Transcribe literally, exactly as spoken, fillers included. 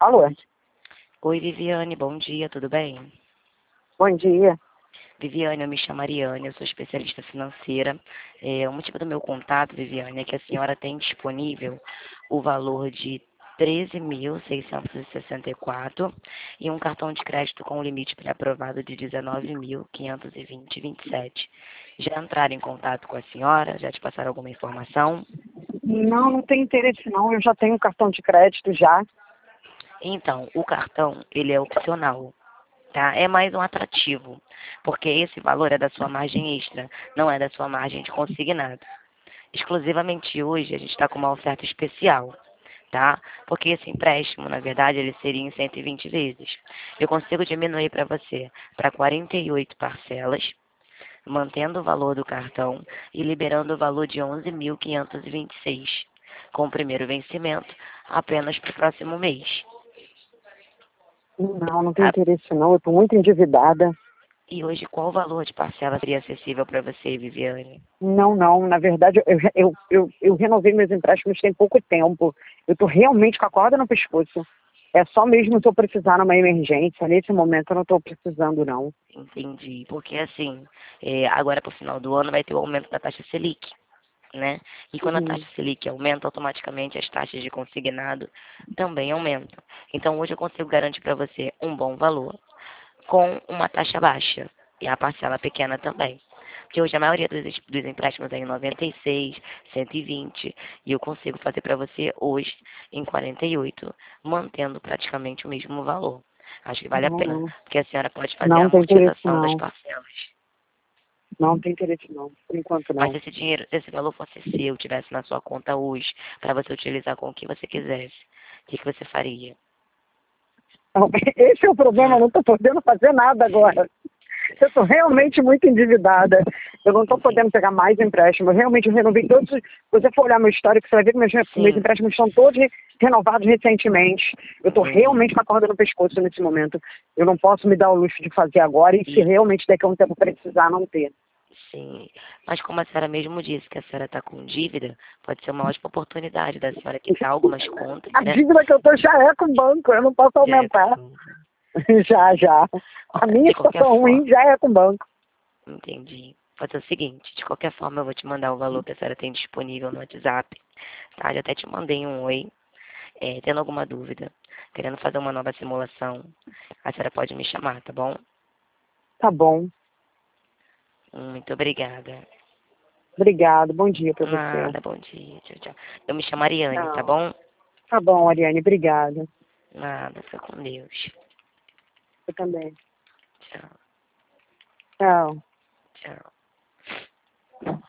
Alô? Oi, Viviane, bom dia, tudo bem? Bom dia. Viviane, eu me chamo Ariane, eu sou especialista financeira. É, o motivo do meu contato, Viviane, é que a senhora tem disponível o valor de treze mil seiscentos e sessenta e quatro e um cartão de crédito com limite pré-aprovado de dezenove mil quinhentos e vinte vírgula vinte e sete. Já entraram em contato com a senhora? Já te passaram alguma informação? Não, não tem interesse não. Eu já tenho cartão de crédito já. Então, o cartão, ele é opcional. Tá? É mais um atrativo, porque esse valor é da sua margem extra, não é da sua margem de consignado. Exclusivamente hoje a gente está com uma oferta especial, tá? Porque esse empréstimo, na verdade, ele seria em cento e vinte vezes. Eu consigo diminuir para você para quarenta e oito parcelas, mantendo o valor do cartão e liberando o valor de onze mil quinhentos e vinte e seis, com o primeiro vencimento apenas para o próximo mês. Não, não tem Tá? interesse não. Eu estou muito endividada. E hoje, qual valor de parcela seria acessível para você, Viviane? Não, não. Na verdade, eu, eu, eu, eu renovei meus empréstimos tem pouco tempo. Eu estou realmente com a corda no pescoço. É só mesmo se eu precisar numa emergência. Nesse momento eu não estou precisando, não. Entendi. Porque, assim, é, agora para o final do ano vai ter o aumento da taxa Selic, né? E quando a Uhum. taxa Selic aumenta, automaticamente as taxas de consignado também aumentam. Então, hoje eu consigo garantir para você um bom valor com uma taxa baixa e a parcela pequena também. Porque hoje a maioria dos, dos empréstimos é em noventa e seis, cento e vinte, e eu consigo fazer para você hoje em quarenta e oito, mantendo praticamente o mesmo valor. Acho que vale a Não, pena, não. porque a senhora pode fazer a Não tem interesse amortização das não. parcelas. Não tem interesse não. Por enquanto Mas não. se esse dinheiro, se esse valor fosse seu, tivesse na sua conta hoje, para você utilizar com o que você quisesse, o que, que você faria? Não, esse é o problema. Eu Hum, não estou podendo fazer nada agora. Eu estou realmente muito endividada. Eu não estou entendi. podendo pegar mais empréstimo. Eu realmente renovei todos. Se você for olhar meu histórico, você vai ver que meus, meus Sim, empréstimos estão todos re- renovados recentemente. Eu estou entendi. realmente com a corda no pescoço nesse momento. Eu não posso me dar o luxo de fazer agora e se E realmente daqui a um tempo precisar, não ter. sim, mas como a senhora mesmo disse que a senhora está com dívida, pode ser uma ótima oportunidade da senhora quitar algumas contas, A né? dívida que eu estou já é com o banco. Eu não posso Já é aumentar. com- Já, já. A Olha, minha de qualquer situação ruim forma, já é com o banco. entendi. Pode ser o seguinte, de qualquer forma eu vou te mandar o valor que a senhora tem disponível no WhatsApp, tá? Já até te mandei um oi, é, tendo alguma dúvida, querendo fazer uma nova simulação, a senhora pode me chamar, tá bom? Tá bom. Muito obrigada. Obrigado. Bom dia para você. Nada, bom dia, tchau, tchau. Eu me chamo Ariane, tá Tchau. bom? Tá bom, Ariane. Obrigada. Nada, fica com Deus. Eu também. Tchau, Tchau. tchau.